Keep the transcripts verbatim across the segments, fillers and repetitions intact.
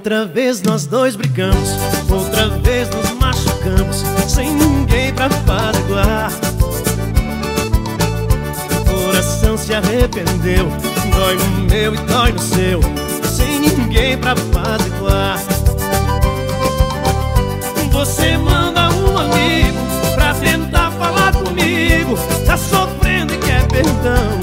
Outra vez nós dois brigamos, outra vez nos machucamos, sem ninguém pra apaziguar. O coração se arrependeu, dói no meu e dói no seu, sem ninguém pra apaziguar. Você manda um amigo pra tentar falar comigo, tá sofrendo e quer perdão.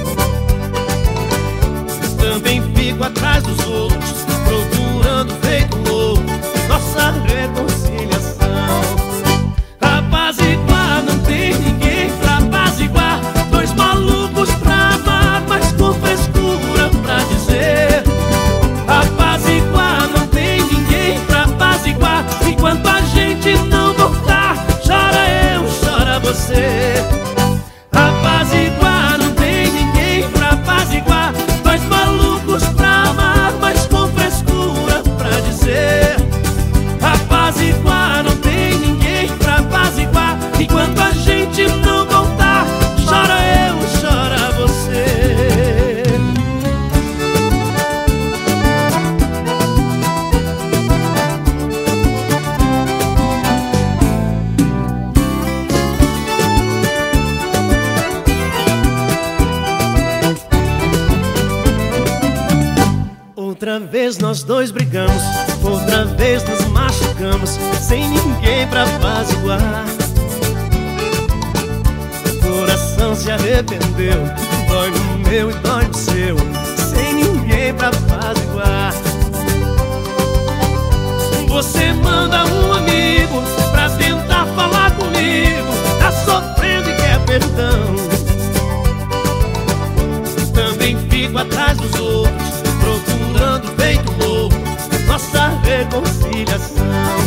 Também fico atrás dos outros, procurando feito louco nossa reconciliação. Apaziguar, não tem ninguém pra apaziguar. Dois malucos pra amar, mas com frescura pra dizer. Apaziguar, não tem ninguém pra apaziguar. Enquanto a gente não voltar, chora eu, chora você. Apaziguar, não tem ninguém pra apaziguar. Dois malucos pra amar, mas com frescura pra dizer. Apaziguar, não tem ninguém pra apaziguar. Enquanto a gente não voltar, chora eu, chora você. Outra vez nós dois brigamos, outra vez nos machucamos, sem ninguém pra apaziguar. O coração se arrependeu, dói no meu e dói no seu, sem ninguém pra apaziguar. Você manda um amigo pra tentar falar comigo, tá sofrendo e quer perdão. Também fico atrás dos outros, procurando feito louco nossa reconciliação.